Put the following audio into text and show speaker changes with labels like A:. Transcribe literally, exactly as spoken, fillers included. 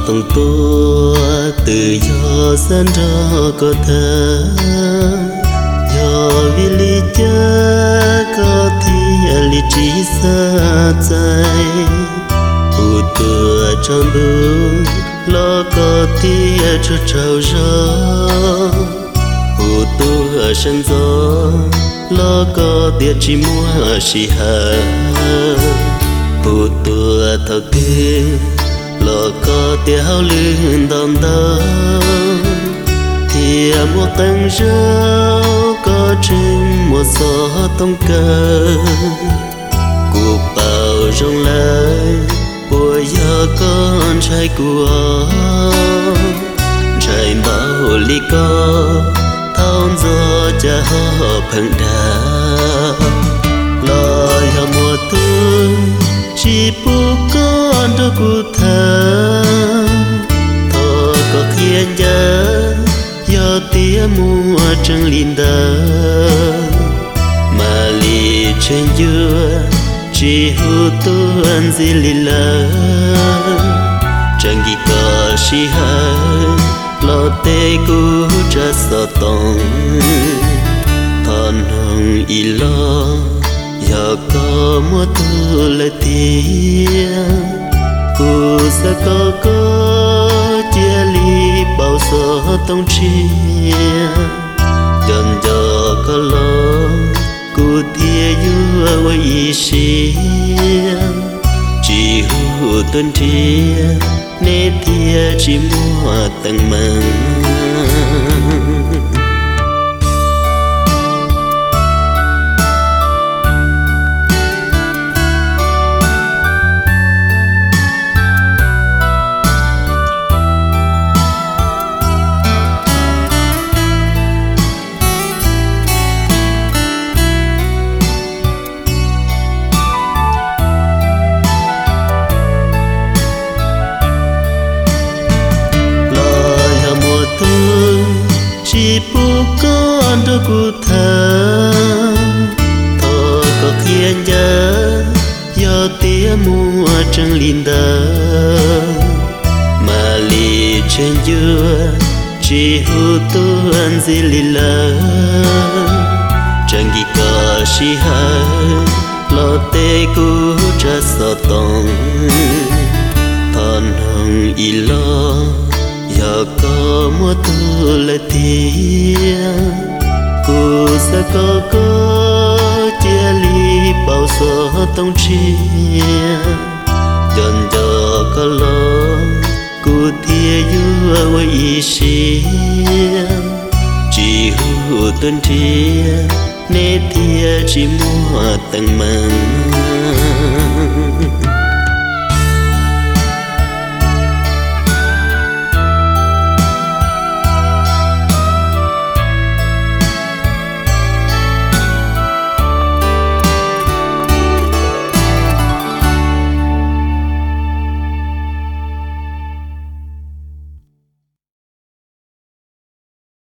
A: từng tua từ do sân đó có thơ do vì lý cha có thì lý trí xaใจu tua trong đôi lo có thì cho trao gió u tua sân gió lo có tiệt chỉ mua chỉ hà u tua thật kia lo có tia hao lươn đòn đỡ thì một tầng rau có trên một gió tông cờ cuộc bao rong lại bồi giờ con trai của trai bao ly có thao gió cha họ phẳng đà lo giờ mùa thu chỉ bu con đâu cụ thơ thọ có khiến nhớ do tia mùa trăng linh đờ mà lì trên dưa chỉ hữu tuần gì lì lờ chẳng gì có si hơi lo tê cú cha sợ tông thon hồng y lo giờ có mua tu lời tiếng cú sẽ có có chia ly bao giờ tông chia gần giờ có lo cú thia yêu với xí chỉ hữu tuần chia nên thia chỉ mua tầng măng chỉ bu con đâu cụ thơ thọ có khiến nhớ do tia mùa trăng linh đờ mà lì trên dưa chỉ hữu tuần gì lì lờ chẳng gì có si hơi lo tê cú cha sợ tông thon hồng y lo giờ có mua tu lời tiếng cô sẽ có có chia ly bao giờ tông chia gần giờ có lo cô thia yêu với xí chỉ hữu tuần chia nên thia chỉ mua tầng măng